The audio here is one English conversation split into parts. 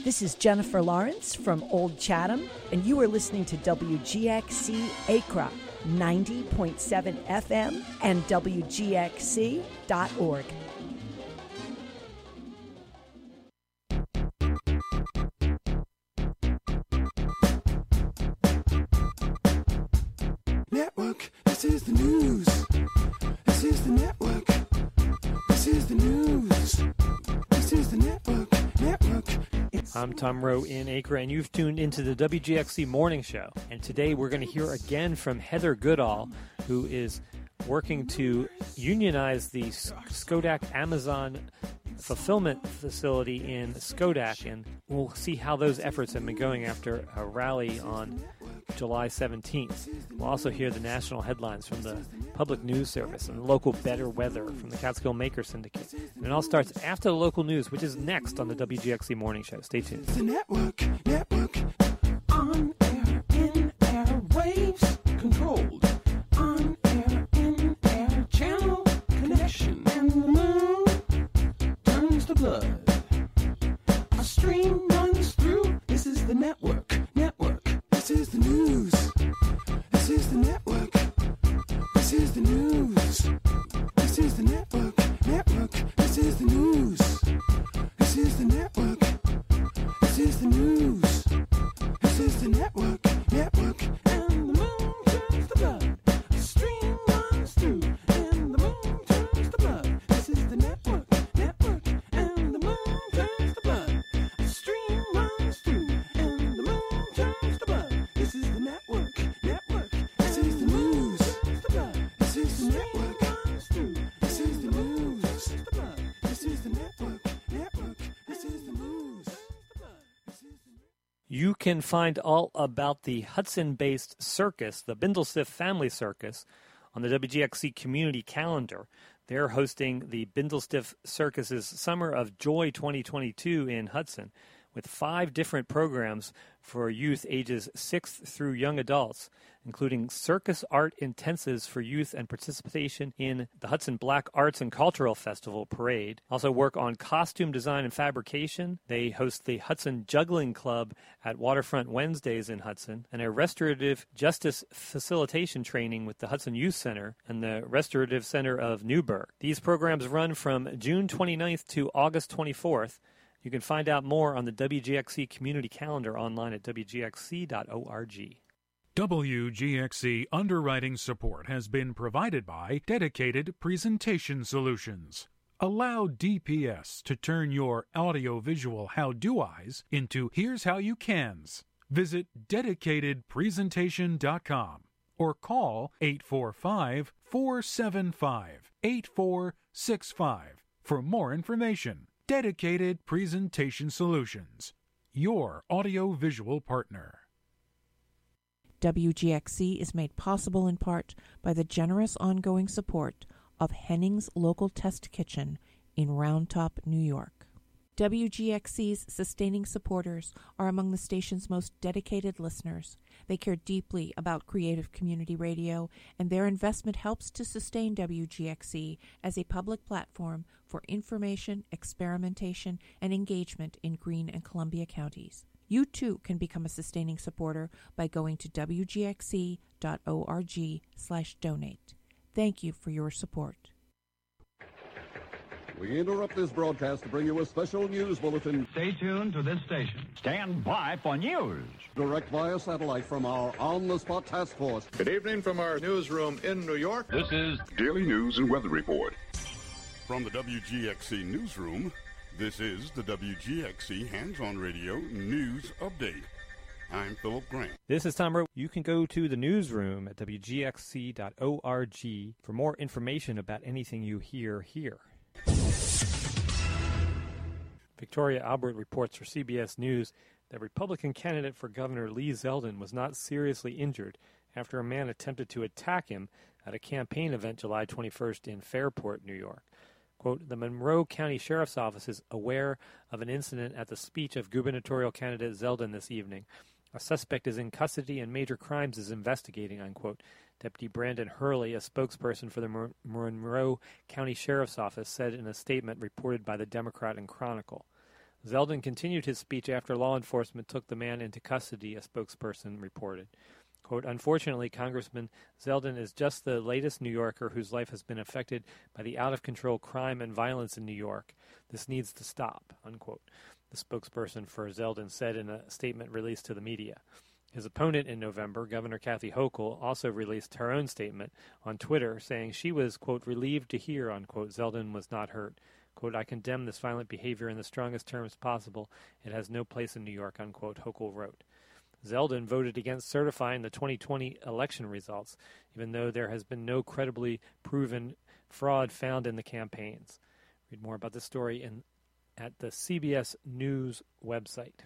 This is Jennifer Lawrence from Old Chatham, and you are listening to WGXC Accra 90.7 FM and WGXC.org. Network, this is the news. This is the network. This is the news. This is the network. I'm Tom Rowe in Accra, and you've tuned into the WGXC Morning Show. And today we're going to hear again from Heather Goodall, who is working to unionize the Schodack Amazon fulfillment facility in Schodack. And we'll see how those efforts have been going after a rally on July 17th. We'll also hear the national headlines from the Public News Service and local Better Weather from the Catskill Maker Syndicate. And it all starts after the local news, which is next on the WGXC Morning Show. Stay tuned. The network, on air, in air, waves controlled. On air, in air, channel connection. And the moon turns to blood. A stream runs through. This is the network. This is the news. This is the network. This is the news. This is the network. This is the news. This is the network. This is the news. This is the network. And the moon turns to blood. A stream runs through. And the moon turns to blood. This is the network. And the moon turns to blood. A stream runs through. And the moon turns to blood. This is the network. This is the news. This is the network. This is the news. This is the network. This is the news. You can find all about the Hudson-based circus, the Bindlestiff Family Circus, on the WGXC community calendar. They're hosting the Bindlestiff Circus's Summer of Joy 2022 in Hudson, with 5 different programs for youth ages 6 through young adults, including circus art intensives for youth and participation in the Hudson Black Arts and Cultural Festival Parade. Also work on costume design and fabrication. They host the Hudson Juggling Club at Waterfront Wednesdays in Hudson, and a restorative justice facilitation training with the Hudson Youth Center and the Restorative Center of Newburgh. These programs run from June 29th to August 24th. You can find out more on the WGXC community calendar online at wgxc.org. WGXC underwriting support has been provided by Dedicated Presentation Solutions. Allow DPS to turn your audiovisual how-do-eyes into here's how you cans. Visit dedicatedpresentation.com or call 845-475-8465 for more information. Dedicated Presentation Solutions, your audio-visual partner. WGXC is made possible in part by the generous ongoing support of Henning's Local Test Kitchen in Round Top, New York. WGXC's sustaining supporters are among the station's most dedicated listeners. They care deeply about creative community radio, and their investment helps to sustain WGXC as a public platform for information, experimentation, and engagement in Greene and Columbia counties. You too can become a sustaining supporter by going to wgxc.org/donate. Thank you for your support. We interrupt this broadcast to bring you a special news bulletin. Stay tuned to this station. Stand by for news. Direct via satellite from our on-the-spot task force. Good evening from our newsroom in New York. This is Daily News and Weather Report. From the WGXC newsroom, this is the WGXC Hands-On Radio News Update. I'm Philip Grant. This is Tom Rowe. You can go to the newsroom at wgxc.org for more information about anything you hear here. Victoria Albert reports for CBS News that Republican candidate for Governor Lee Zeldin was not seriously injured after a man attempted to attack him at a campaign event July 21st in Fairport, New York. Quote, the Monroe County Sheriff's Office is aware of an incident at the speech of gubernatorial candidate Zeldin this evening. A suspect is in custody and Major Crimes is investigating, unquote. Deputy Brandon Hurley, a spokesperson for the Monroe County Sheriff's Office, said in a statement reported by the Democrat and Chronicle. Zeldin continued his speech after law enforcement took the man into custody, a spokesperson reported. Quote, unfortunately, Congressman Zeldin is just the latest New Yorker whose life has been affected by the out-of-control crime and violence in New York. This needs to stop, unquote, the spokesperson for Zeldin said in a statement released to the media. His opponent in November, Governor Kathy Hochul, also released her own statement on Twitter saying she was, quote, relieved to hear, unquote, Zeldin was not hurt. Quote, I condemn this violent behavior in the strongest terms possible. It has no place in New York, unquote, Hochul wrote. Zeldin voted against certifying the 2020 election results, even though there has been no credibly proven fraud found in the campaigns. Read more about this story at the CBS News website.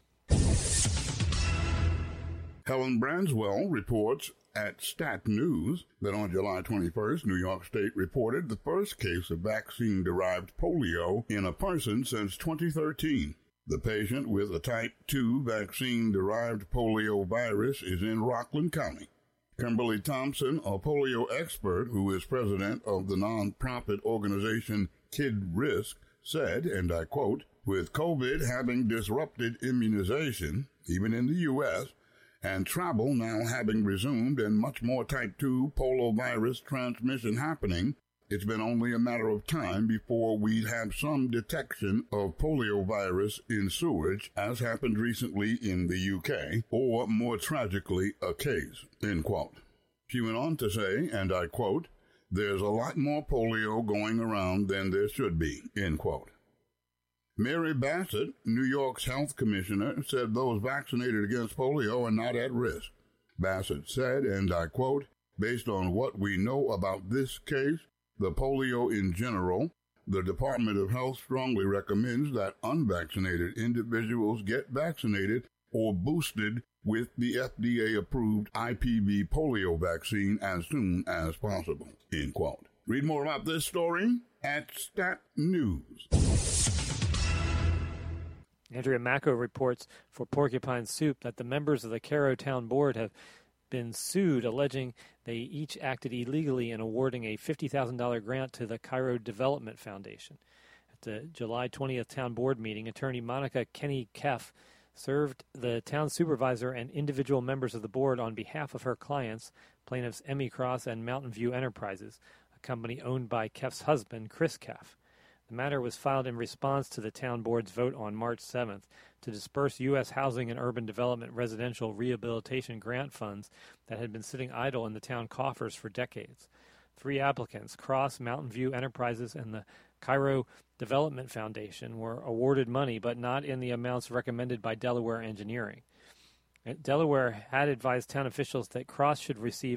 Helen Branswell reports at Stat News that on July 21st, New York State reported the first case of vaccine-derived polio in a person since 2013. The patient with a type 2 vaccine-derived polio virus is in Rockland County. Kimberly Thompson, a polio expert who is president of the nonprofit organization Kid Risk, said, and I quote, with COVID having disrupted immunization, even in the U.S., and travel now having resumed and much more type 2 poliovirus transmission happening, it's been only a matter of time before we'd have some detection of poliovirus in sewage, as happened recently in the UK, or more tragically, a case, end quote. She went on to say, and I quote, there's a lot more polio going around than there should be, end quote. Mary Bassett, New York's health commissioner, said those vaccinated against polio are not at risk. Bassett said, and I quote, based on what we know about this case, the polio in general, the Department of Health strongly recommends that unvaccinated individuals get vaccinated or boosted with the FDA-approved IPV polio vaccine as soon as possible, end quote. Read more about this story at Stat News. Andrea Macco reports for Porcupine Soup that the members of the Cairo Town Board have been sued, alleging they each acted illegally in awarding a $50,000 grant to the Cairo Development Foundation. At the July 20th Town Board meeting, attorney Monica Kenny-Keff served the town supervisor and individual members of the board on behalf of her clients, plaintiffs Emmy Cross and Mountain View Enterprises, a company owned by Keff's husband, Chris Keff. The matter was filed in response to the town board's vote on March 7th to disperse U.S. Housing and Urban Development Residential Rehabilitation grant funds that had been sitting idle in the town coffers for decades. 3 applicants, Cross, Mountain View Enterprises, and the Cairo Development Foundation, were awarded money, but not in the amounts recommended by Delaware Engineering. Delaware had advised town officials that Cross should receive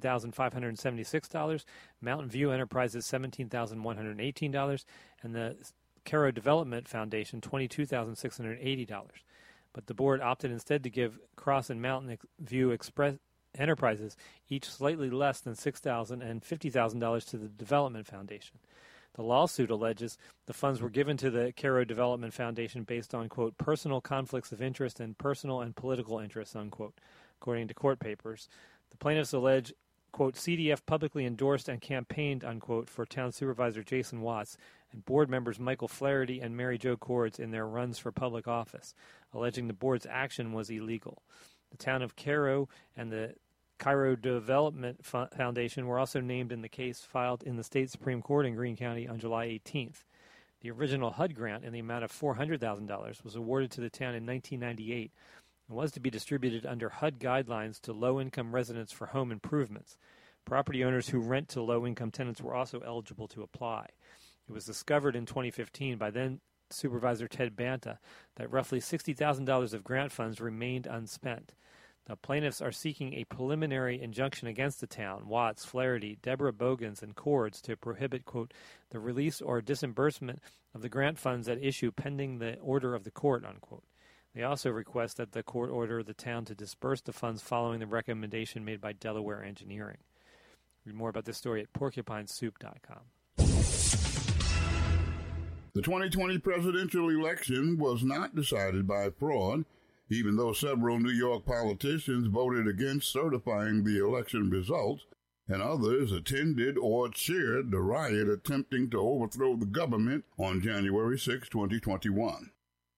$18,576, Mountain View Enterprises $17,118, and the Cairo Development Foundation $22,680. But the board opted instead to give Cross and Mountain View Enterprises each slightly less than $6,000 and $50,000 to the Development Foundation. The lawsuit alleges the funds were given to the Cairo Development Foundation based on, quote, personal conflicts of interest and personal and political interests, unquote, according to court papers. The plaintiffs allege, quote, CDF publicly endorsed and campaigned, unquote, for town supervisor Jason Watts and board members Michael Flaherty and Mary Jo Cords in their runs for public office, alleging the board's action was illegal. The town of Cairo and the Cairo Development Foundation were also named in the case filed in the state Supreme Court in Greene County on July 18th. The original HUD grant in the amount of $400,000 was awarded to the town in 1998 and was to be distributed under HUD guidelines to low-income residents for home improvements. Property owners who rent to low-income tenants were also eligible to apply. It was discovered in 2015 by then Supervisor Ted Banta that roughly $60,000 of grant funds remained unspent. The plaintiffs are seeking a preliminary injunction against the town, Watts, Flaherty, Deborah Bogans, and Cords to prohibit, quote, the release or disbursement of the grant funds at issue pending the order of the court, unquote. They also request that the court order the town to disperse the funds following the recommendation made by Delaware Engineering. Read more about this story at porcupinesoup.com. The 2020 presidential election was not decided by fraud, even though several New York politicians voted against certifying the election results, and others attended or cheered the riot attempting to overthrow the government on January 6, 2021.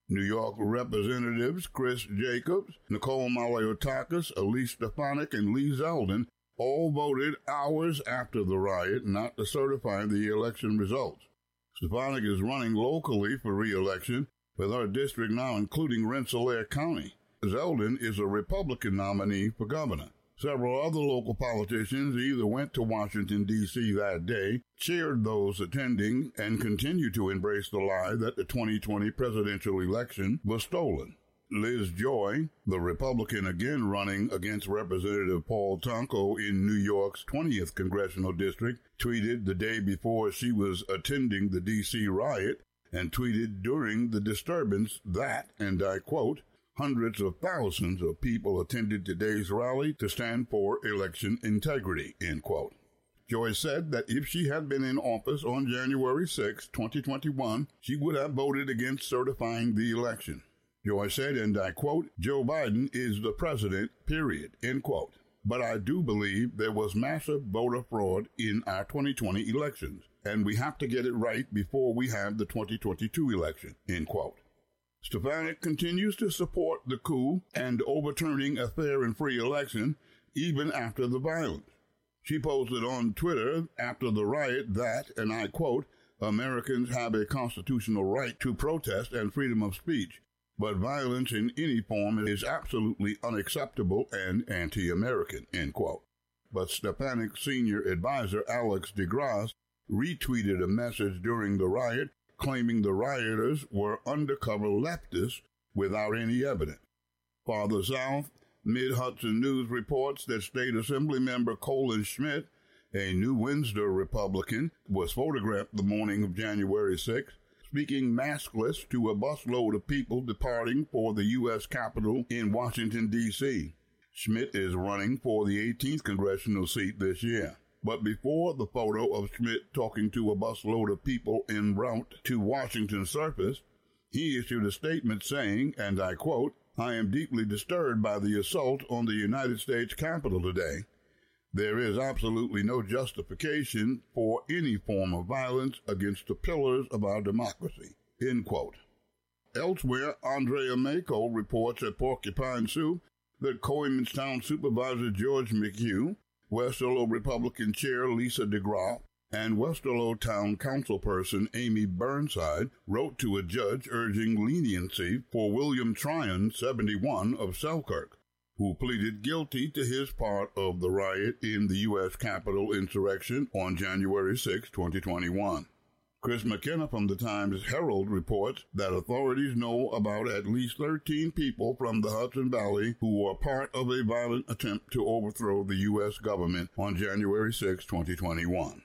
New York Representatives Chris Jacobs, Nicole Maliotakis, Elise Stefanik, and Lee Zeldin all voted hours after the riot not to certify the election results. Stefanik is running locally for re-election, with her district now including Rensselaer County. Zeldin is a Republican nominee for governor. Several other local politicians either went to Washington, D.C. that day, cheered those attending, and continue to embrace the lie that the 2020 presidential election was stolen. Liz Joy, the Republican again running against Representative Paul Tonko in New York's 20th congressional district, tweeted the day before she was attending the D.C. riot and tweeted during the disturbance that, and I quote, "Hundreds of thousands of people attended today's rally to stand for election integrity," end quote. Joy said that if she had been in office on January 6, 2021, she would have voted against certifying the election. Joy said, and I quote, "Joe Biden is the president, period," end quote. But I do believe there was massive voter fraud in our 2020 elections, and we have to get it right before we have the 2022 election, end quote. Stefanik continues to support the coup and overturning a fair and free election even after the violence. She posted on Twitter after the riot that, and I quote, "Americans have a constitutional right to protest and freedom of speech, but violence in any form is absolutely unacceptable and anti-American," end quote. But Stefanik's senior advisor, Alex DeGrasse, retweeted a message during the riot claiming the rioters were undercover leftists without any evidence. Farther south, Mid-Hudson News reports that State Assembly member Colin Schmidt, a New Windsor Republican, was photographed the morning of January 6th, speaking maskless to a busload of people departing for the U.S. Capitol in Washington, D.C. Schmidt is running for the 18th congressional seat this year. But before the photo of Schmidt talking to a busload of people en route to Washington surfaced, he issued a statement saying, and I quote, "I am deeply disturbed by the assault on the United States Capitol today. There is absolutely no justification for any form of violence against the pillars of our democracy," end quote. Elsewhere, Andrea Mako reports at Porcupine Soup that Colemanstown Supervisor George McHugh, Westerlo Republican Chair Lisa DeGraw, and Westerlo Town Councilperson Amy Burnside wrote to a judge urging leniency for William Tryon, 71, of Selkirk, who pleaded guilty to his part of the riot in the U.S. Capitol insurrection on January 6, 2021. Chris McKenna from the Times-Herald reports that authorities know about at least 13 people from the Hudson Valley who were part of a violent attempt to overthrow the U.S. government on January 6, 2021.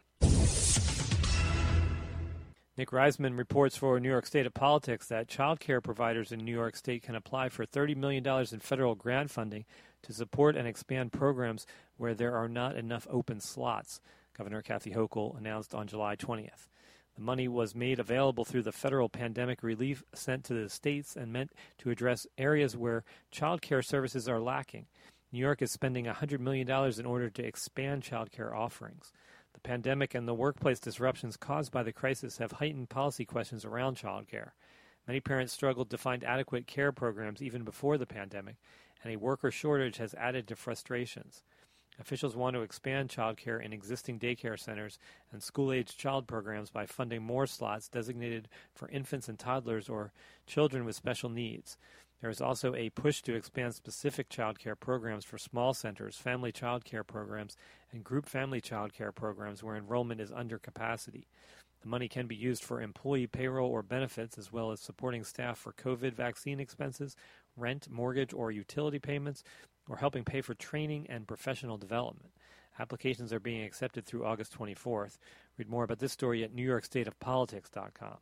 Nick Reisman reports for New York State of Politics that child care providers in New York State can apply for $30 million in federal grant funding to support and expand programs where there are not enough open slots, Governor Kathy Hochul announced on July 20th. The money was made available through the federal pandemic relief sent to the states and meant to address areas where child care services are lacking. New York is spending $100 million in order to expand child care offerings. The pandemic and the workplace disruptions caused by the crisis have heightened policy questions around child care. Many parents struggled to find adequate care programs even before the pandemic, and a worker shortage has added to frustrations. Officials want to expand child care in existing daycare centers and school-age child programs by funding more slots designated for infants and toddlers or children with special needs. There is also a push to expand specific child care programs for small centers, family child care programs, and group family child care programs where enrollment is under capacity. The money can be used for employee payroll or benefits, as well as supporting staff for COVID vaccine expenses, rent, mortgage, or utility payments, or helping pay for training and professional development. Applications are being accepted through August 24th. Read more about this story at NewYorkStateOfPolitics.com.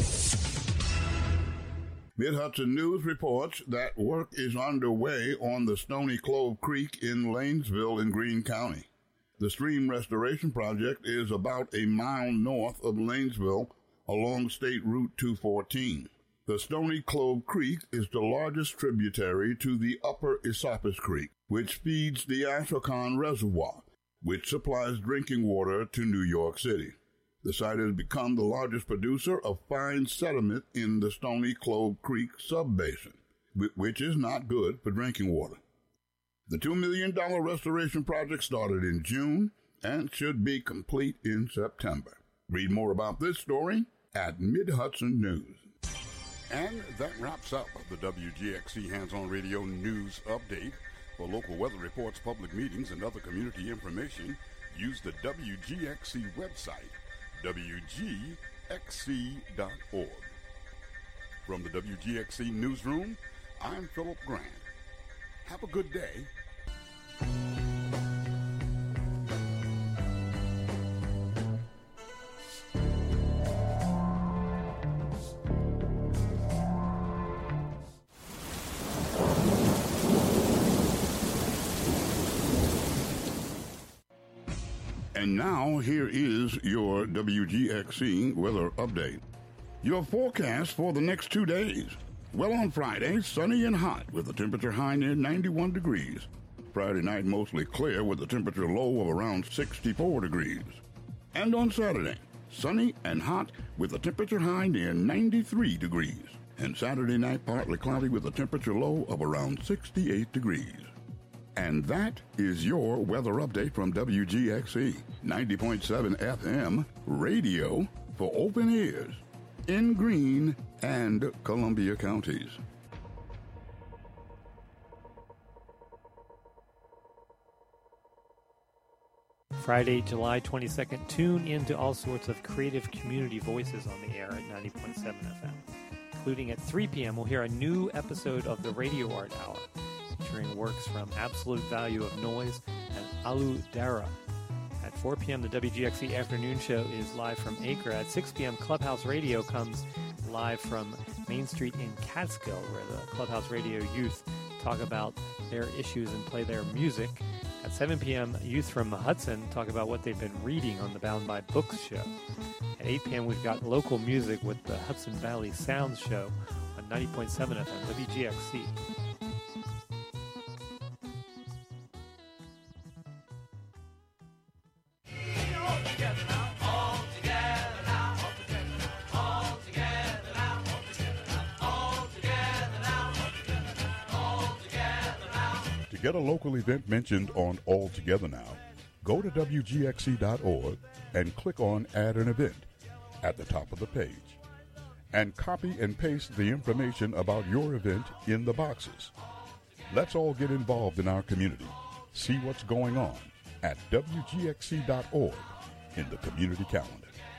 Mid-Hudson News reports that work is underway on the Stony Clove Creek in Lanesville in Greene County. The stream restoration project is about a mile north of Lanesville along State Route 214. The Stony Clove Creek is the largest tributary to the Upper Esopus Creek, which feeds the Ashokan Reservoir, which supplies drinking water to New York City. The site has become the largest producer of fine sediment in the Stony Clove Creek subbasin, which is not good for drinking water. The $2 million restoration project started in June and should be complete in September. Read more about this story at Mid-Hudson News. And that wraps up the WGXC Hands-On Radio News Update. For local weather reports, public meetings, and other community information, use the WGXC website, WGXC.org. From the WGXC Newsroom, I'm Philip Grant. Have a good day. And now, here is your WGXC weather update. Your forecast for the next 2 days. Well, on Friday, sunny and hot with the temperature high near 91 degrees. Friday night, mostly clear with the temperature low of around 64 degrees. And on Saturday, sunny and hot with the temperature high near 93 degrees. And Saturday night, partly cloudy with a temperature low of around 68 degrees. And that is your weather update from WGXC 90.7 FM radio for open ears in Greene and Columbia counties. Friday, July 22nd, tune into all sorts of creative community voices on the air at 90.7 FM. Including at 3 p.m., we'll hear a new episode of the Radio Art Hour, featuring works from Absolute Value of Noise and Alu Dara. At 4 p.m., the WGXC Afternoon Show is live from Acre. At 6 p.m., Clubhouse Radio comes live from Main Street in Catskill, where the Clubhouse Radio youth talk about their issues and play their music. At 7 p.m., youth from Hudson talk about what they've been reading on the Bound by Books show. At 8 p.m., we've got local music with the Hudson Valley Sounds show on 90.7 FM, WGXC. To get a local event mentioned on All Together Now, go to WGXC.org and click on Add an Event at the top of the page. And copy and paste the information about your event in the boxes. Let's all get involved in our community. See what's going on at WGXC.org in the community calendar.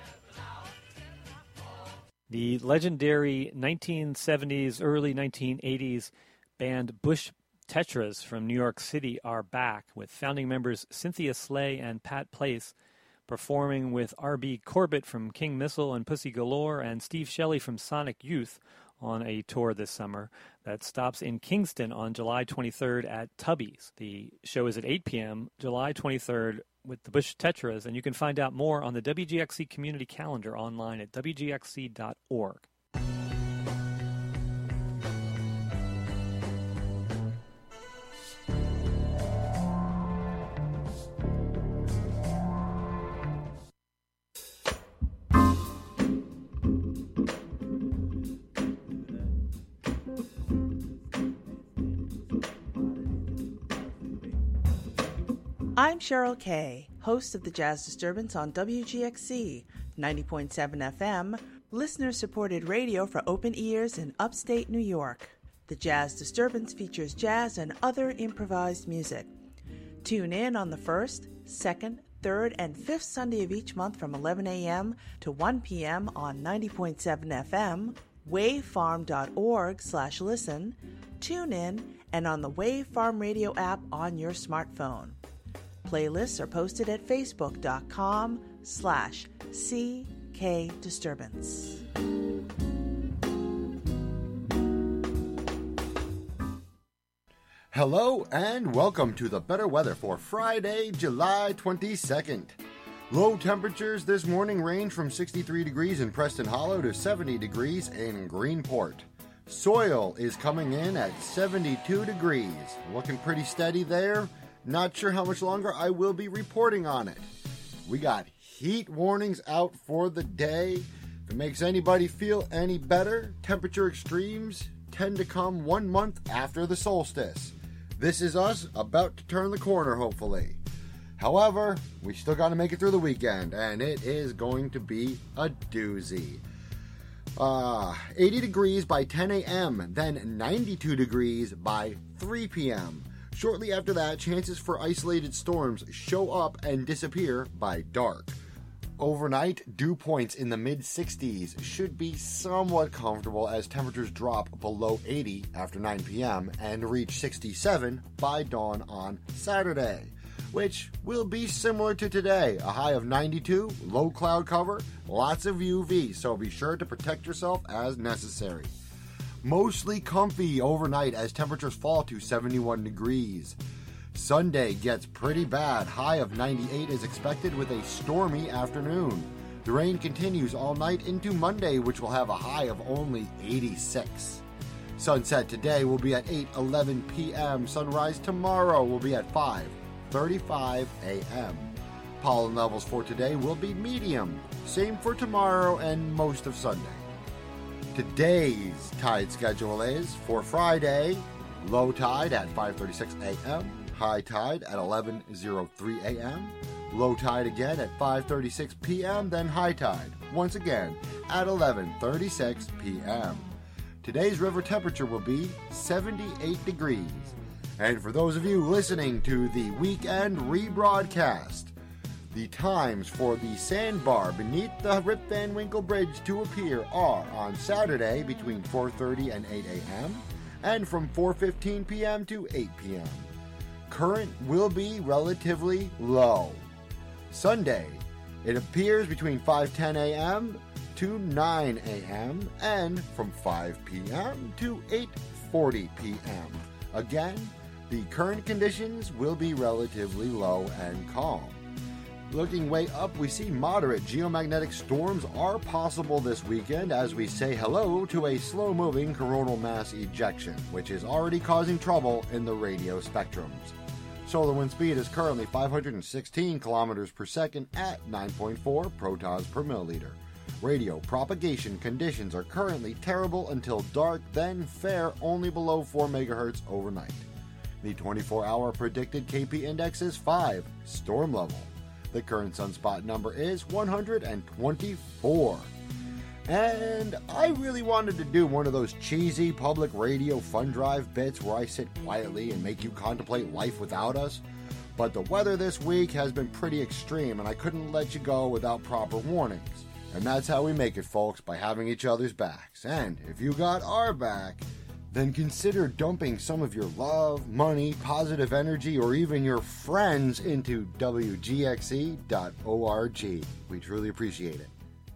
The legendary 1970s, early 1980s band Bush Tetras from New York City are back, with founding members Cynthia Slay and Pat Place performing with R.B. Corbett from King Missile and Pussy Galore and Steve Shelley from Sonic Youth on a tour this summer that stops in Kingston on July 23rd at Tubby's. The show is at 8 p.m., July 23rd, with the Bush Tetras, and you can find out more on the WGXC community calendar online at WGXC.org. I'm Cheryl Kay, host of the Jazz Disturbance on WGXC 90.7 FM, listener-supported radio for open ears in upstate New York. The Jazz Disturbance features jazz and other improvised music. Tune in on the 1st, 2nd, 3rd, and 5th Sunday of each month from 11 a.m. to 1 p.m. on 90.7 FM, wavefarm.org/listen, tune in, and on the Wave Farm Radio app on your smartphone. Playlists are posted at facebook.com/CKDisturbance. Hello and welcome to the better weather for Friday, July 22nd. Low temperatures this morning range from 63 degrees in Preston Hollow to 70 degrees in Greenport. Soil is coming in at 72 degrees. Looking pretty steady there. Not sure how much longer I will be reporting on it. We got heat warnings out for the day. If it makes anybody feel any better, temperature extremes tend to come 1 month after the solstice. This is us about to turn the corner, hopefully. However, we still got to make it through the weekend, and it is going to be a doozy. 80 degrees by 10 a.m., then 92 degrees by 3 p.m. Shortly after that, chances for isolated storms show up and disappear by dark. Overnight, dew points in the mid-60s should be somewhat comfortable as temperatures drop below 80 after 9 p.m. and reach 67 by dawn on Saturday, which will be similar to today. A high of 92, low cloud cover, lots of UV, so be sure to protect yourself as necessary. Mostly comfy overnight as temperatures fall to 71 degrees. Sunday gets pretty bad. High of 98 is expected with a stormy afternoon. The rain continues all night into Monday, which will have a high of only 86. Sunset today will be at 8:11 p.m. Sunrise tomorrow will be at 5:35 a.m. Pollen levels for today will be medium. Same for tomorrow and most of Sunday. Today's tide schedule is for Friday, low tide at 5:36 a.m., high tide at 11:03 a.m., low tide again at 5:36 p.m., then high tide once again at 11:36 p.m. Today's river temperature will be 78 degrees. And for those of you listening to the weekend rebroadcast, the times for the sandbar beneath the Rip Van Winkle Bridge to appear are on Saturday between 4:30 and 8 a.m. and from 4:15 p.m. to 8 p.m. Current will be relatively low. Sunday, it appears between 5:10 a.m. to 9 a.m. and from 5 p.m. to 8:40 p.m. Again, the current conditions will be relatively low and calm. Looking way up, we see moderate geomagnetic storms are possible this weekend as we say hello to a slow-moving coronal mass ejection, which is already causing trouble in the radio spectrums. Solar wind speed is currently 516 kilometers per second at 9.4 protons per milliliter. Radio propagation conditions are currently terrible until dark, then fair only below 4 megahertz overnight. The 24-hour predicted KP index is 5, storm level. The current sunspot number is 124. And I really wanted to do one of those cheesy public radio fun drive bits where I sit quietly and make you contemplate life without us. But the weather this week has been pretty extreme and I couldn't let you go without proper warnings. And that's how we make it, folks, by having each other's backs. And if you got our back, then consider dumping some of your love, money, positive energy, or even your friends into WGXC.org. We truly appreciate it.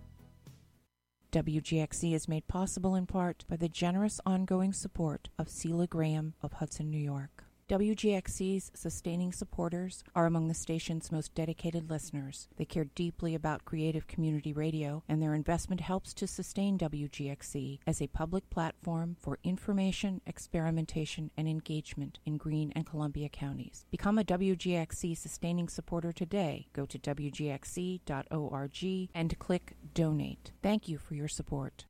WGXC is made possible in part by the generous ongoing support of Celia Graham of Hudson, New York. WGXC's sustaining supporters are among the station's most dedicated listeners. They care deeply about creative community radio, and their investment helps to sustain WGXC as a public platform for information, experimentation, and engagement in Greene and Columbia counties. Become a WGXC sustaining supporter today. Go to WGXC.org and click Donate. Thank you for your support.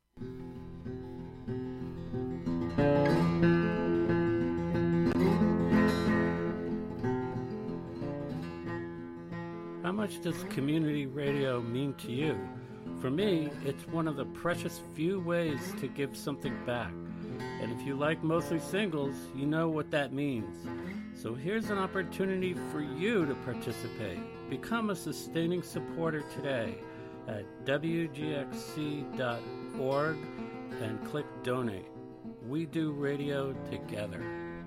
How much does community radio mean to you? For me, it's one of the precious few ways to give something back. And if you like mostly singles, you know what that means. So here's an opportunity for you to participate. Become a sustaining supporter today at WGXC.org and click Donate. We do radio together.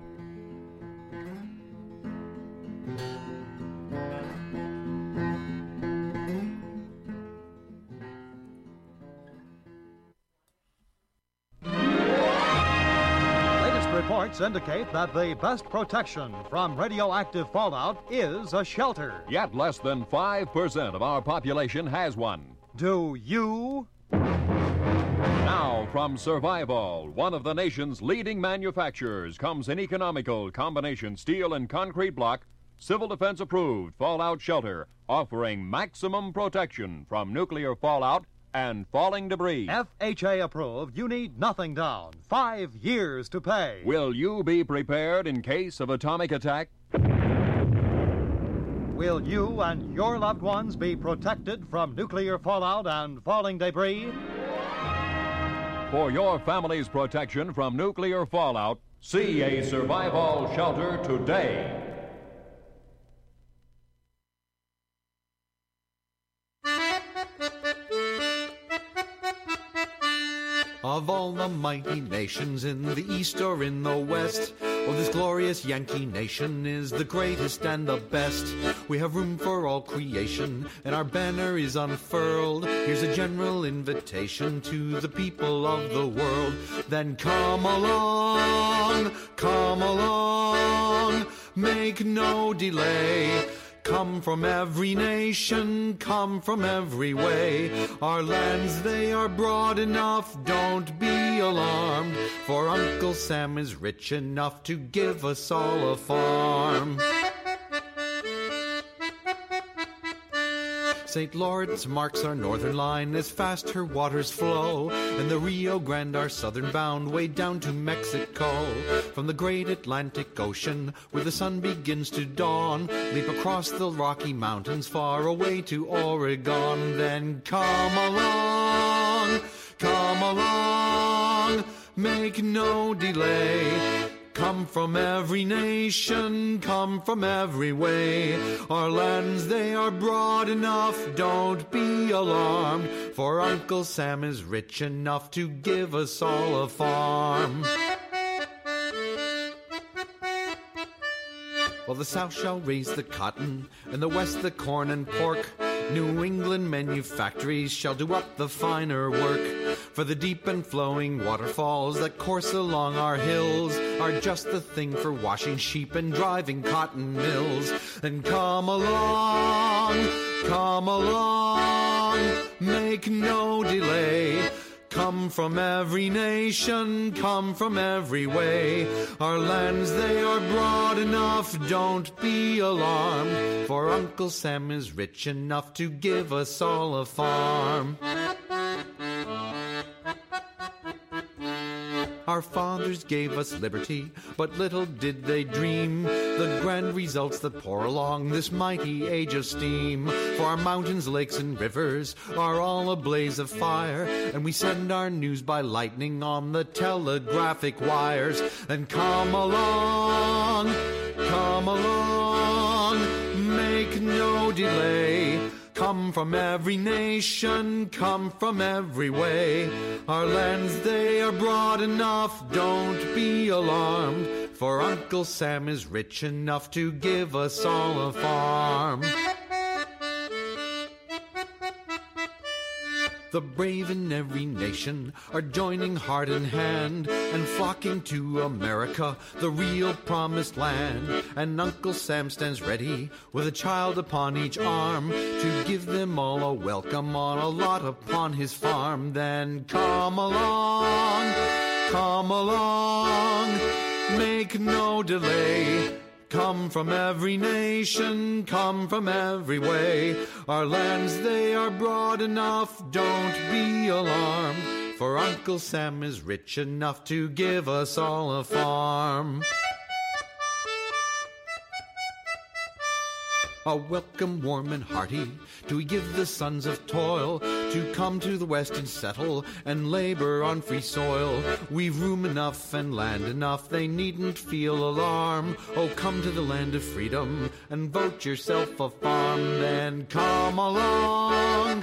Reports indicate that the best protection from radioactive fallout is a shelter. Yet less than 5% of our population has one. Do you? Now, from Survival, one of the nation's leading manufacturers, comes an economical combination steel and concrete block, civil defense approved fallout shelter offering maximum protection from nuclear fallout and falling debris. FHA approved. You need nothing down. 5 years to pay. Will you be prepared in case of atomic attack? Will you and your loved ones be protected from nuclear fallout and falling debris? For your family's protection from nuclear fallout, see a survival shelter today. Of all the mighty nations in the east or in the west, oh, this glorious Yankee nation is the greatest and the best. We have room for all creation, and our banner is unfurled. Here's a general invitation to the people of the world. Then come along, make no delay. Come from every nation, come from every way. Our lands, they are broad enough, don't be alarmed. For Uncle Sam is rich enough to give us all a farm. St. Lawrence marks our northern line as fast her waters flow, and the Rio Grande our southern bound way down to Mexico. From the great Atlantic Ocean, where the sun begins to dawn, leap across the Rocky Mountains far away to Oregon. Then come along, make no delay. Come from every nation, come from every way. Our lands, they are broad enough, don't be alarmed. For Uncle Sam is rich enough to give us all a farm. Well, the South shall raise the cotton, and the West the corn and pork. New England manufactories shall do up the finer work. For the deep and flowing waterfalls that course along our hills are just the thing for washing sheep and driving cotton mills. Then come along, make no delay. Come from every nation, come from every way. Our lands, they are broad enough, don't be alarmed. For Uncle Sam is rich enough to give us all a farm. Our fathers gave us liberty, but little did they dream the grand results that pour along this mighty age of steam. For our mountains, lakes, and rivers are all a blaze of fire, and we send our news by lightning on the telegraphic wires. And come along, make no delay. Come from every nation, come from every way. Our lands, they are broad enough, don't be alarmed. For Uncle Sam is rich enough to give us all a farm. The brave in every nation are joining heart and hand and flocking to America, the real promised land. And Uncle Sam stands ready with a child upon each arm to give them all a welcome on a lot upon his farm. Then come along, make no delay. Come from every nation, come from every way. Our lands, they are broad enough, don't be alarmed. For Uncle Sam is rich enough to give us all a farm. A welcome warm and hearty do we give the sons of toil to come to the West and settle and labor on free soil. We've room enough and land enough, they needn't feel alarm. Oh, come to the land of freedom and vote yourself a farm. Then come along,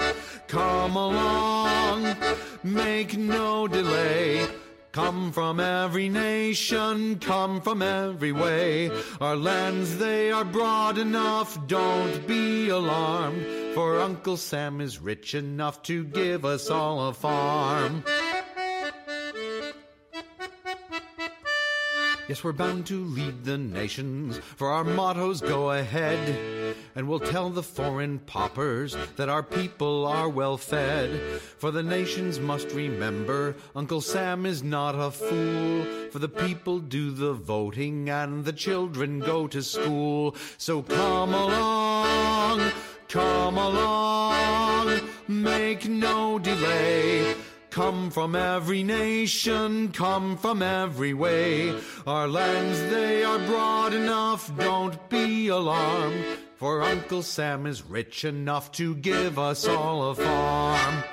make no delay. Come from every nation, come from every way. Our lands, they are broad enough, don't be alarmed. For Uncle Sam is rich enough to give us all a farm. Yes, we're bound to lead the nations, for our mottos go ahead. And we'll tell the foreign paupers that our people are well fed. For the nations must remember, Uncle Sam is not a fool. For the people do the voting and the children go to school. So come along, make no delay. Come from every nation, come from every way. Our lands, they are broad enough, don't be alarmed. For Uncle Sam is rich enough to give us all a farm.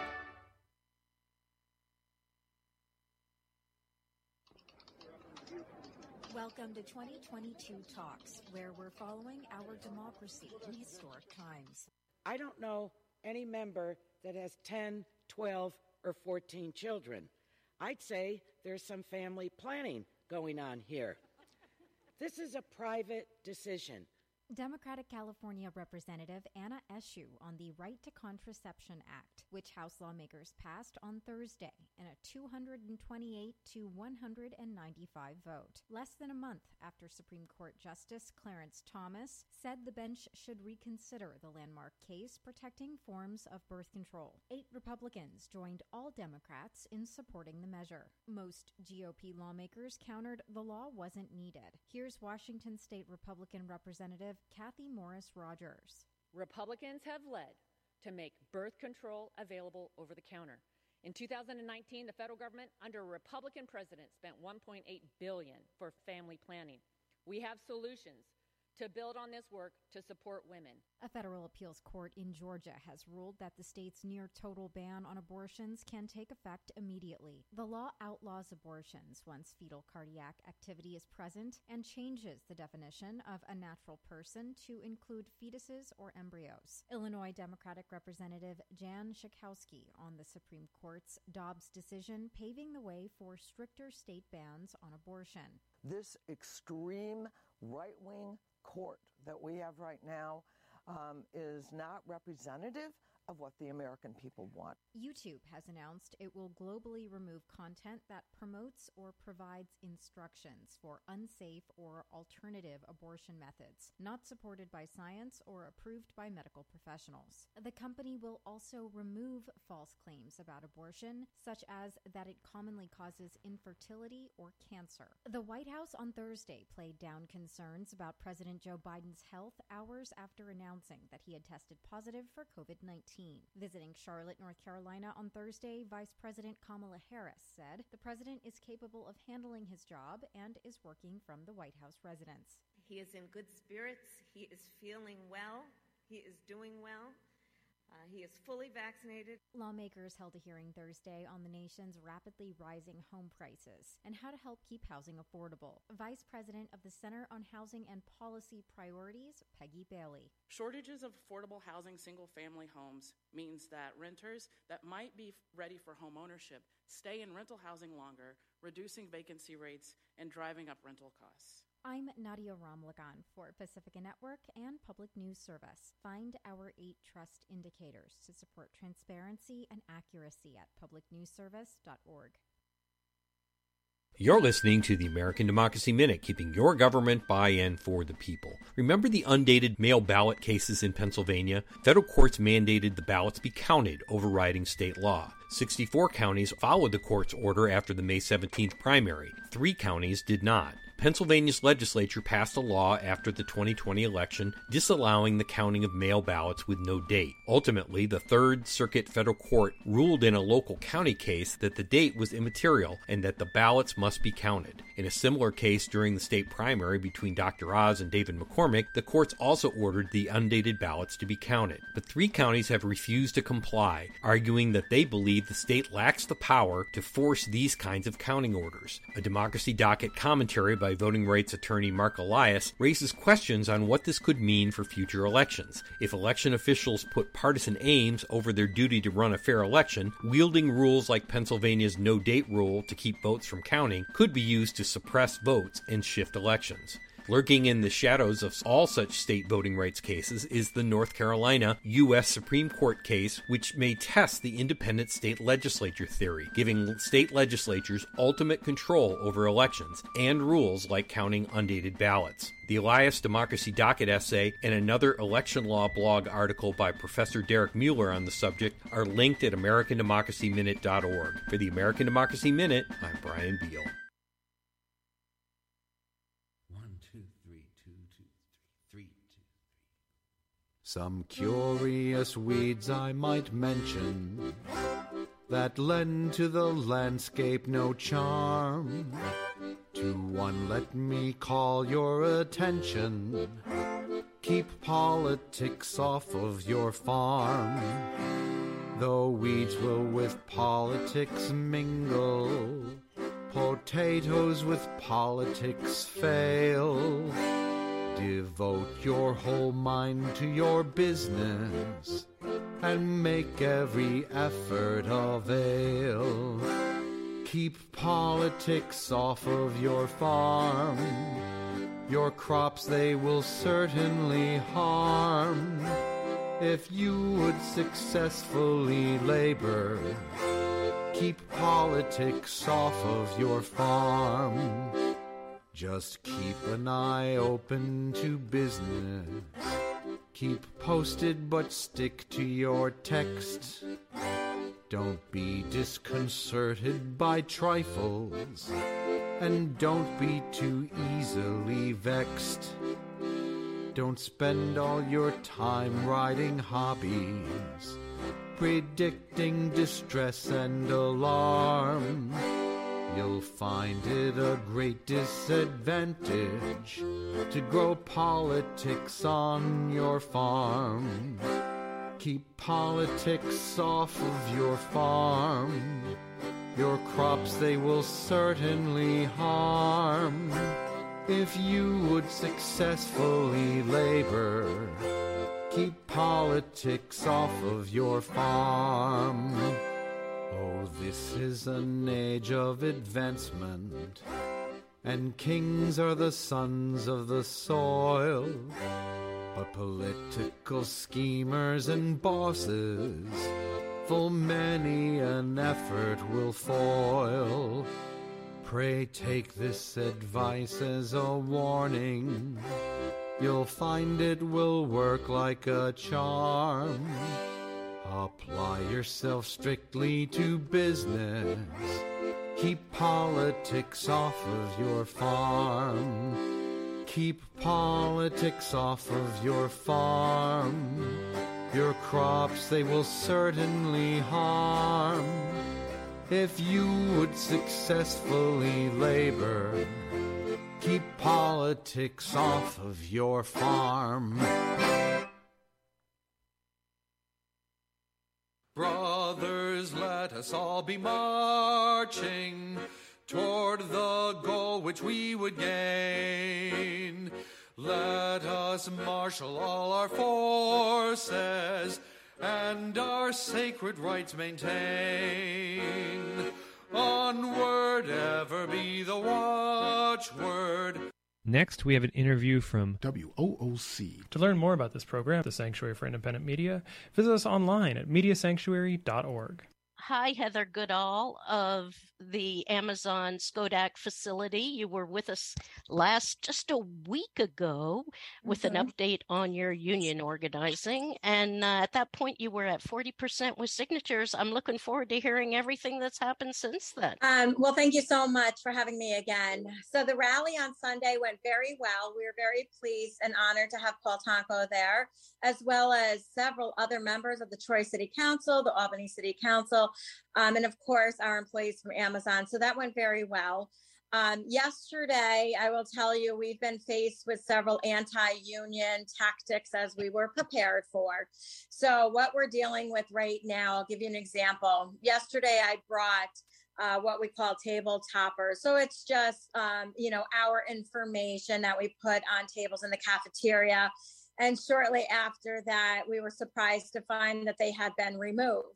Welcome to 2022 Talks, where we're following our democracy in historic times. I don't know any member that has 10, 12, or 14 children. I'd say there's some family planning going on here. This is a private decision. Democratic California Representative Anna Eshoo on the Right to Contraception Act, which House lawmakers passed on Thursday in a 228 to 195 vote, less than a month after Supreme Court Justice Clarence Thomas said the bench should reconsider the landmark case protecting forms of birth control. 8 Republicans joined all Democrats in supporting the measure. Most GOP lawmakers countered the law wasn't needed. Here's Washington State Republican Representative Cathy Morris Rogers. Republicans have led to make birth control available over the counter. In 2019, the federal government, under a Republican president, spent $1.8 billion for family planning. We have solutions to build on this work to support women. A federal appeals court in Georgia has ruled that the state's near-total ban on abortions can take effect immediately. The law outlaws abortions once fetal cardiac activity is present and changes the definition of a natural person to include fetuses or embryos. Illinois Democratic Representative Jan Schakowsky on the Supreme Court's Dobbs decision, paving the way for stricter state bans on abortion. This extreme right-wing court that we have right now is not representative of what the American people want. YouTube has announced it will globally remove content that promotes or provides instructions for unsafe or alternative abortion methods, not supported by science or approved by medical professionals. The company will also remove false claims about abortion, such as that it commonly causes infertility or cancer. The White House on Thursday played down concerns about President Joe Biden's health hours after announcing that he had tested positive for COVID-19. Visiting Charlotte, North Carolina on Thursday, Vice President Kamala Harris said the president is capable of handling his job and is working from the White House residence. He is in good spirits. He is feeling well. He is doing well. He is fully vaccinated. Lawmakers held a hearing Thursday on the nation's rapidly rising home prices and how to help keep housing affordable. Vice President of the Center on Housing and Policy Priorities, Peggy Bailey. Shortages of affordable housing single-family homes means that renters that might be ready for home ownership stay in rental housing longer, reducing vacancy rates and driving up rental costs. I'm Nadia Ramlagan for Pacifica Network and Public News Service. Find our 8 trust indicators to support transparency and accuracy at publicnewsservice.org. You're listening to the American Democracy Minute, keeping your government by and for the people. Remember the undated mail ballot cases in Pennsylvania? Federal courts mandated the ballots be counted, overriding state law. 64 counties followed the court's order after the May 17th primary. 3 counties did not. Pennsylvania's legislature passed a law after the 2020 election disallowing the counting of mail ballots with no date. Ultimately, the Third Circuit Federal Court ruled in a local county case that the date was immaterial and that the ballots must be counted. In a similar case during the state primary between Dr. Oz and David McCormick, the courts also ordered the undated ballots to be counted. But 3 counties have refused to comply, arguing that they believe the state lacks the power to force these kinds of counting orders. A Democracy Docket commentary by voting rights attorney Mark Elias raises questions on what this could mean for future elections. If election officials put partisan aims over their duty to run a fair election, wielding rules like Pennsylvania's no-date rule to keep votes from counting could be used to suppress votes and shift elections. Lurking in the shadows of all such state voting rights cases is the North Carolina U.S. Supreme Court case, which may test the independent state legislature theory, giving state legislatures ultimate control over elections and rules like counting undated ballots. The Elias Democracy Docket essay and another election law blog article by Professor Derek Mueller on the subject are linked at AmericanDemocracyMinute.org. For the American Democracy Minute, I'm Brian Beal. 1, 2, 3, 2, 2, 3, 2. Some curious weeds I might mention that lend to the landscape no charm. To one let me call your attention. Keep politics off of your farm. Though weeds will with politics mingle, potatoes with politics fail. Devote your whole mind to your business and make every effort avail. Keep politics off of your farm. Your crops they will certainly harm. If you would successfully labor, keep politics off of your farm. Just keep an eye open to business. Keep posted but stick to your text. Don't be disconcerted by trifles, and don't be too easily vexed. Don't spend all your time writing hobbies, predicting distress and alarm. You'll find it a great disadvantage to grow politics on your farm. Keep politics off of your farm. Your crops they will certainly harm. If you would successfully labor, keep politics off of your farm. Oh, this is an age of advancement, and kings are the sons of the soil. But political schemers and bosses, full many an effort will foil. Pray take this advice as a warning. You'll find it will work like a charm. Apply yourself strictly to business. Keep politics off of your farm. Keep politics off of your farm. Your crops they will certainly harm. If you would successfully labor, keep politics off of your farm. Brothers, let us all be marching toward the goal which we would gain. Let us marshal all our forces and our sacred rights maintain. Onward ever be the watchword. Next, we have an interview from WOOC. To learn more about this program, the Sanctuary for Independent Media, visit us online at mediasanctuary.org. Hi, Heather Goodall of the Amazon Skodak facility. You were with us just a week ago with an update on your union organizing. And at that point, you were at 40% with signatures. I'm looking forward to hearing everything that's happened since then. Well, thank you so much for having me again. So the rally on Sunday went very well. We were very pleased and honored to have Paul Tonko there, as well as several other members of the Troy City Council, the Albany City Council, and of course, our employees from Amazon. So that went very well. Yesterday, I will tell you, we've been faced with several anti-union tactics as we were prepared for. So what we're dealing with right now, I'll give you an example. Yesterday, I brought what we call table toppers. So it's just, our information that we put on tables in the cafeteria. And shortly after that, we were surprised to find that they had been removed.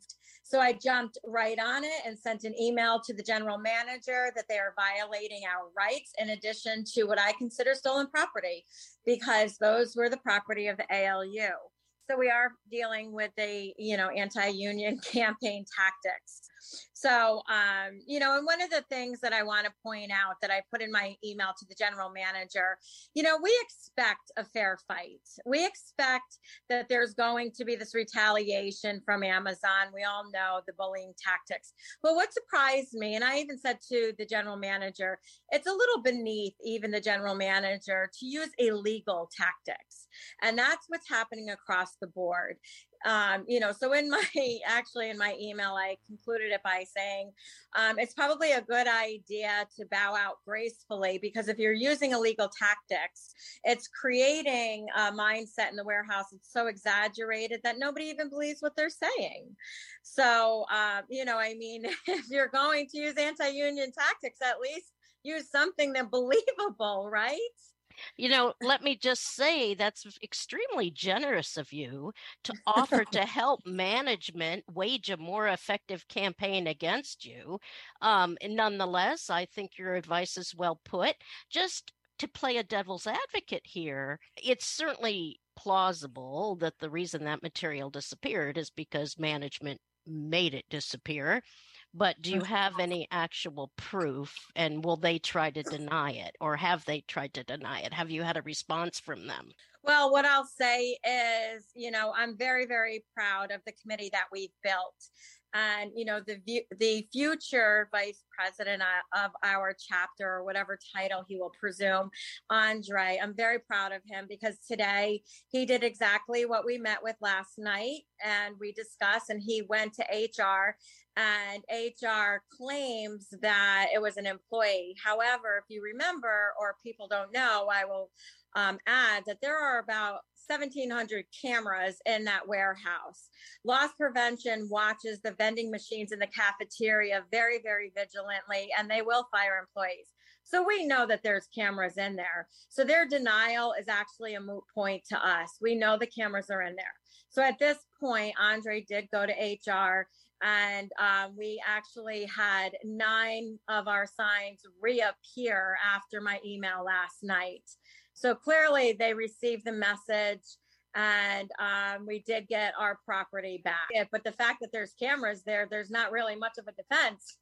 So I jumped right on it and sent an email to the general manager that they are violating our rights in addition to what I consider stolen property, because those were the property of the ALU. So we are dealing with a, anti-union campaign tactics. So, and one of the things that I want to point out that I put in my email to the general manager, we expect a fair fight. We expect that there's going to be this retaliation from Amazon. We all know the bullying tactics. But what surprised me, and I even said to the general manager, it's a little beneath even the general manager to use illegal tactics. And that's what's happening across the board. So in my email, I concluded it by saying, it's probably a good idea to bow out gracefully, because if you're using illegal tactics, it's creating a mindset in the warehouse. It's so exaggerated that nobody even believes what they're saying. So, if you're going to use anti-union tactics, at least use something that's believable, right? Let me just say that's extremely generous of you to offer to help management wage a more effective campaign against you. And nonetheless, I think your advice is well put. Just to play a devil's advocate here, it's certainly plausible that the reason that material disappeared is because management made it disappear. But do you have any actual proof, and will they try to deny it, or have they tried to deny it? Have you had a response from them? Well, what I'll say is, I'm very, very proud of the committee that we've built. And, the future vice president of our chapter, or whatever title he will presume, Andre, I'm very proud of him, because today he did exactly what we met with last night, and we discussed, and he went to HR, and HR claims that it was an employee. However, if you remember, or people don't know, I will add that there are about 1,700 cameras in that warehouse. Loss prevention watches the vending machines in the cafeteria very, very vigilantly, and they will fire employees. So we know that there's cameras in there. So their denial is actually a moot point to us. We know the cameras are in there. So at this point, Andre did go to HR, and we actually had 9 of our signs reappear after my email last night. So clearly they received the message, and we did get our property back. But the fact that there's cameras there, there's not really much of a defense.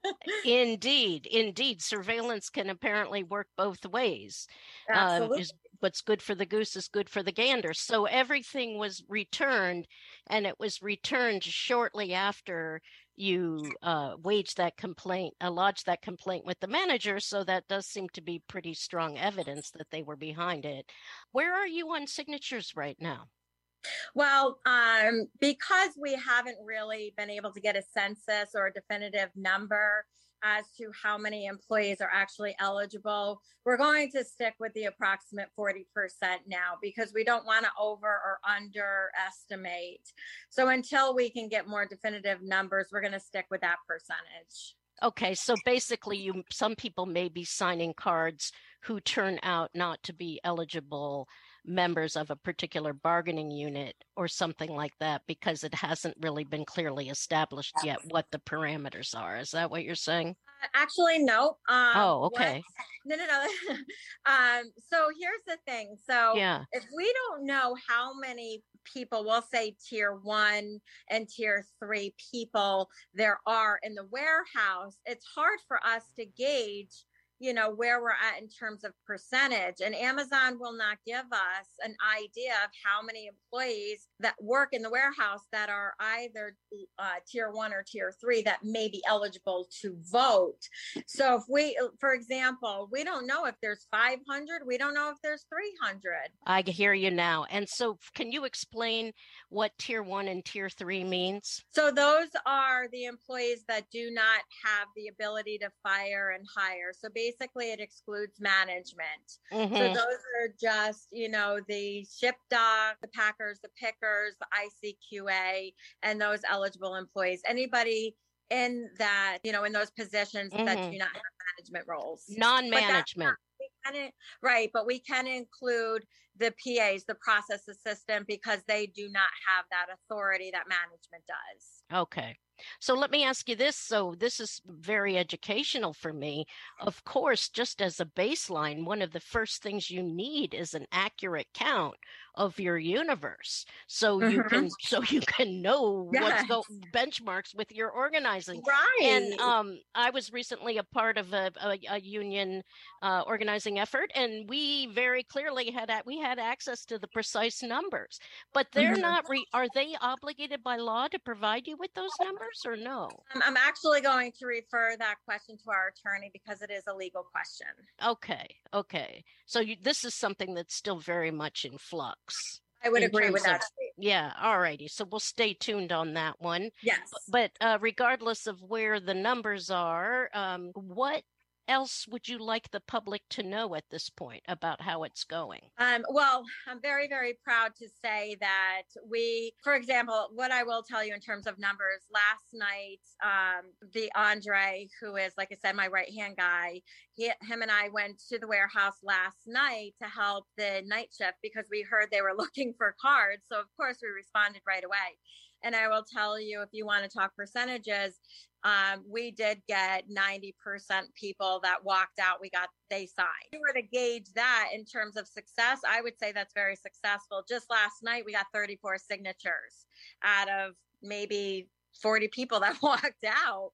Indeed. Surveillance can apparently work both ways. Absolutely. What's good for the goose is good for the gander. So everything was returned, and it was returned shortly after you lodged that complaint with the manager. So that does seem to be pretty strong evidence that they were behind it. Where are you on signatures right now? Well, because we haven't really been able to get a census or a definitive number as to how many employees are actually eligible, we're going to stick with the approximate 40% now, because we don't want to over or underestimate. So until we can get more definitive numbers, we're going to stick with that percentage. Okay, so basically some people may be signing cards who turn out not to be eligible members of a particular bargaining unit or something like that, because it hasn't really been clearly established yet what the parameters are. Is that what you're saying? Actually, no. Okay. No. So here's the thing. So if we don't know how many people, we'll say tier 1 and tier 3 people there are in the warehouse, it's hard for us to gauge where we're at in terms of percentage. And Amazon will not give us an idea of how many employees that work in the warehouse that are either tier 1 or tier 3 that may be eligible to vote. So if we, for example, we don't know if there's 500, we don't know if there's 300. I hear you now. And so can you explain what tier 1 and tier 3 means? So those are the employees that do not have the ability to fire and hire. So basically it excludes management. Mm-hmm. So those are just, the ship dock, the packers, the pickers, the ICQA, and those eligible employees. Anybody in that, in those positions that do not have management roles. Non-management. Right, but we can include the PAs, the process assistant, because they do not have that authority that management does. Okay. So let me ask you this. So this is very educational for me. Of course, just as a baseline, one of the first things you need is an accurate count of your universe, so you can know what's benchmarks with your organizing. Right. And I was recently a part of a union organizing effort, and we very clearly had access to the precise numbers. But they're not. Are they obligated by law to provide you with those numbers, or no? I'm actually going to refer that question to our attorney because it is a legal question. Okay. So this is something that's still very much in flux. I would agree with that. Yeah. All righty. So we'll stay tuned on that one. Yes. But regardless of where the numbers are, what else would you like the public to know at this point about how it's going? Well, I'm very, very proud to say that for example, what I will tell you in terms of numbers, last night, the Andre, who is, like I said, my right-hand guy, him and I went to the warehouse last night to help the night shift because we heard they were looking for cards. So of course we responded right away. And I will tell you, if you want to talk percentages, we did get 90% people that walked out. They signed. If you were to gauge that in terms of success, I would say that's very successful. Just last night, we got 34 signatures out of maybe 40 people that walked out.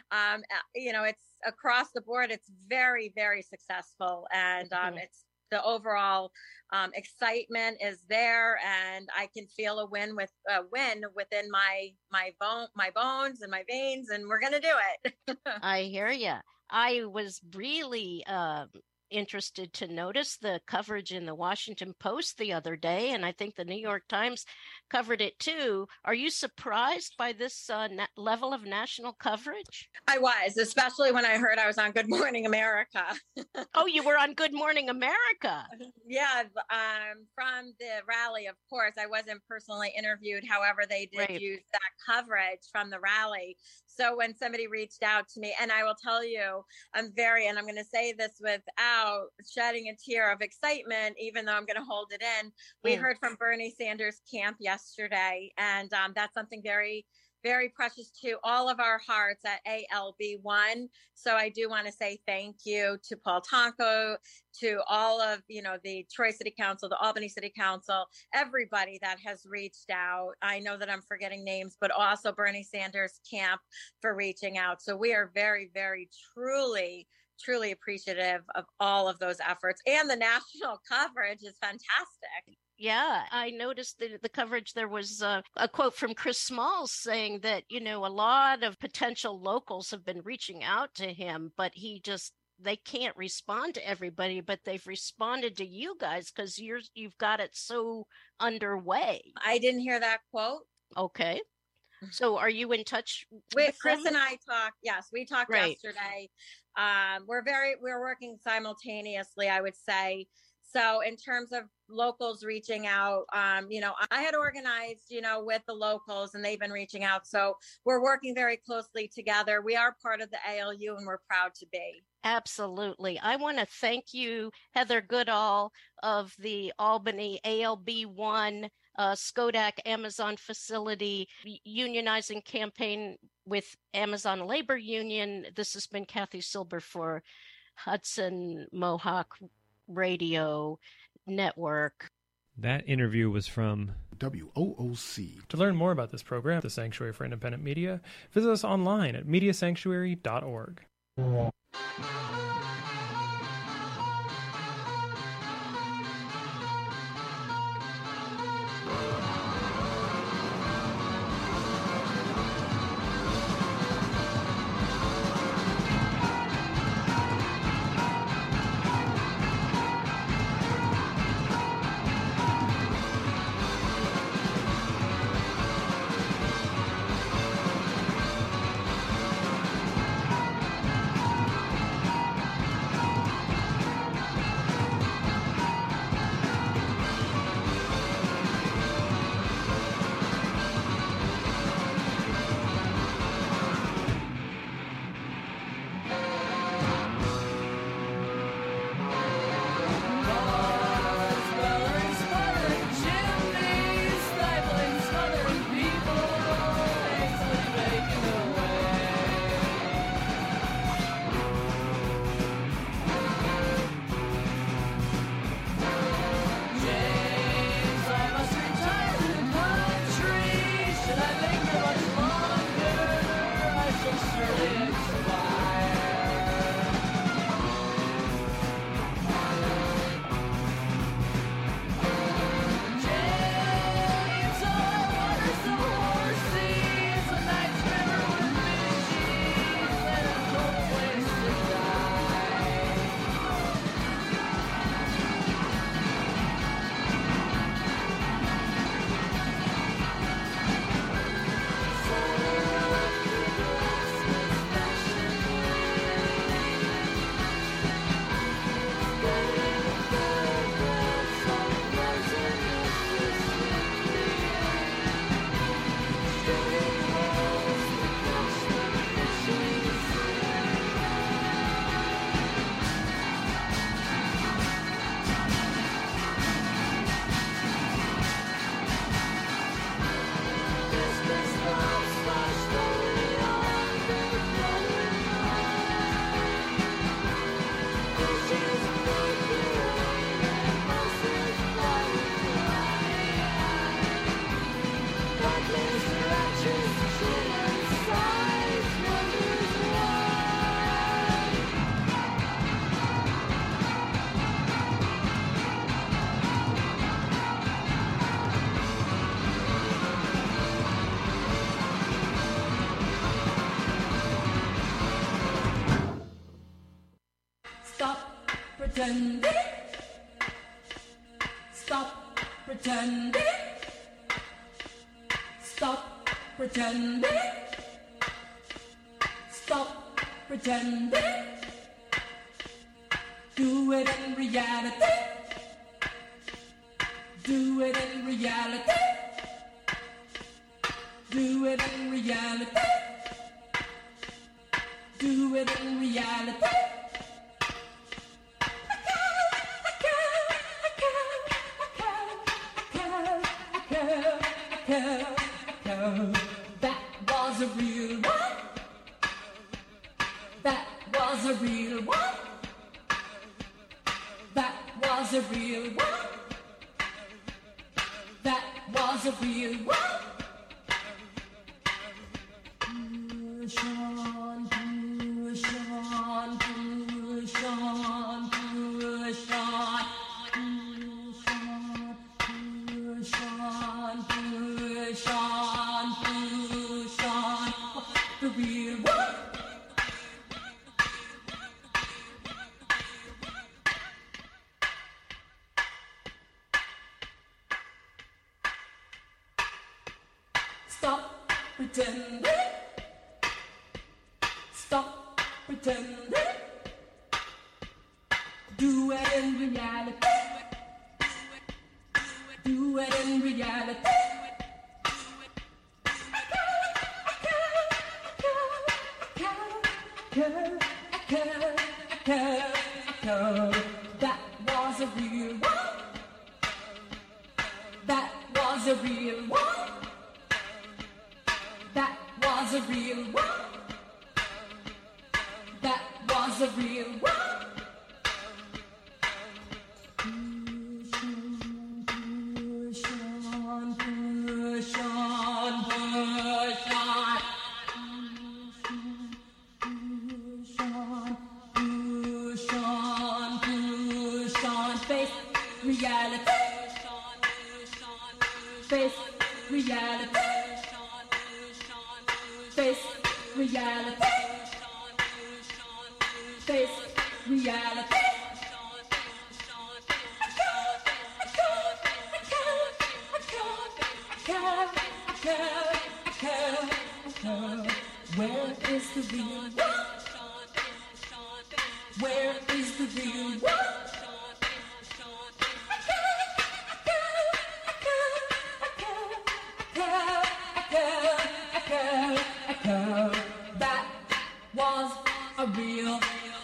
It's across the board. It's very, very successible. And it's the overall excitement is there, and I can feel a win within my bones and my veins, and we're gonna do it. I hear you. I was really interested to notice the coverage in the Washington Post the other day, and I think the New York Times covered it too. Are you surprised by this level of national coverage? I was, especially when I heard I was on Good Morning America. Oh, you were on Good Morning America. Yeah, from the rally, of course. I wasn't personally interviewed. However, they did use that coverage from the rally. So when somebody reached out to me, and I will tell you, and I'm going to say this without shedding a tear of excitement, even though I'm going to hold it in. We heard from Bernie Sanders' camp yesterday, and that's something very, very precious to all of our hearts at ALB1. So I do want to say thank you to Paul Tonko, to all of, the Troy City Council, the Albany City Council, everybody that has reached out. I know that I'm forgetting names, but also Bernie Sanders' camp for reaching out. So we are very, very truly appreciative of all of those efforts, and the national coverage is fantastic. Yeah, I noticed the coverage. There was a quote from Chris Smalls saying that, a lot of potential locals have been reaching out to him, but they can't respond to everybody, but they've responded to you guys because you've got it so underway. I didn't hear that quote. Okay. So are you in touch with Chris and I talked? Yes, we talked yesterday. We're working simultaneously, I would say. So in terms of locals reaching out, I had organized, with the locals, and they've been reaching out. So we're working very closely together. We are part of the ALU, and we're proud to be. Absolutely. I want to thank you, Heather Goodall of the Albany ALB1 Skodak Amazon facility unionizing campaign with Amazon Labor Union. This has been Kathy Silber for Hudson Mohawk Radio Network. That interview was from WOOC. To learn more about this program, the Sanctuary for Independent Media, visit us online at mediasanctuary.org. pretending. Stop pretending. Stop pretending. Stop pretending. Do it in reality. Do it in reality. Do it in reality. Do it in reality. That was a real one. That was a real one. That was a real one. That was a real one. Push on, push on, push on, push on. Push on, push on, push on, push on. The real one. Stop pretending. Stop pretending. Do it in reality. Do it in reality. That was a real one. That was a real one. That was a real one. That was a real one. Push on, push on, push on. Push on, push on, push on. Face reality. Face reality. Face reality. Face reality. Where is the real one? Where is the real one? That was a real.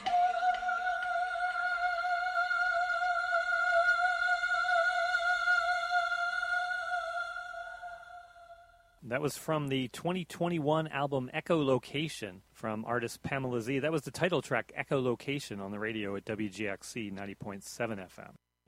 That was from the 2021 album Echolocation from artist Pamela Z. That was the title track, Echolocation, on the radio at WGXC 90.7 FM.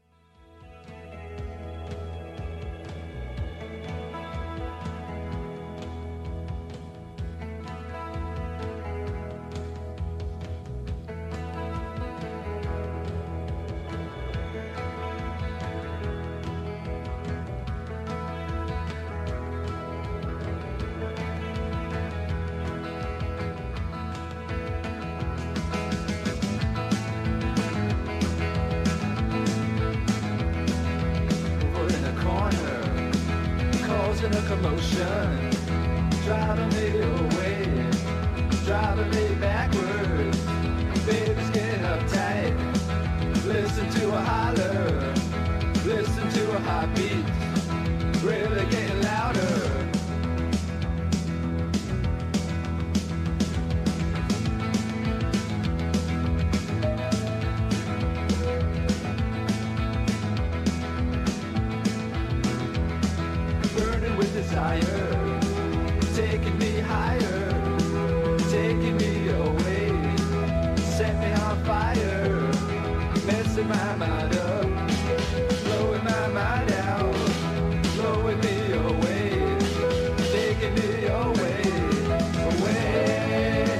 A commotion, driving me away, driving me backwards. Baby's getting uptight. Listen to a holler, listen to a heartbeat, really getting louder. Desire, taking me higher, taking me away, set me on fire, messing my mind up, blowing my mind out, blowing me away, taking me away, away,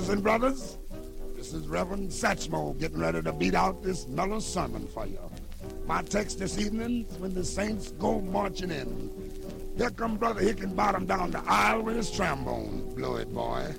Listen, brothers, this is Reverend Satchmo getting ready to beat out this mellow sermon for you. My text this evening is when the saints go marching in. Here come Brother Hickenbottom down the aisle with his trombone. Blow it, boy.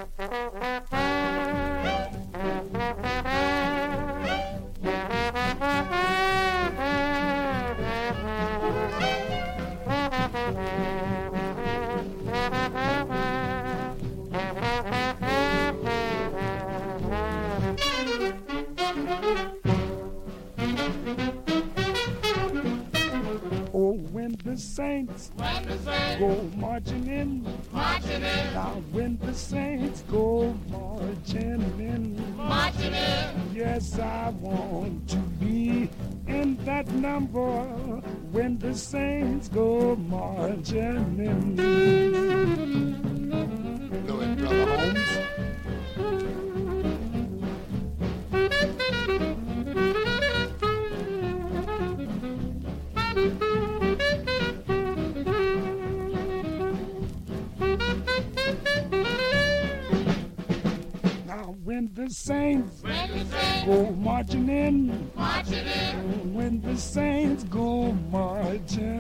Oh, when the saints go marching in, now when the saints go marching in, yes, I want to be in that number when the saints go marching in. Do it, Brother Holmes. When the saints go marching in, when the saints go marching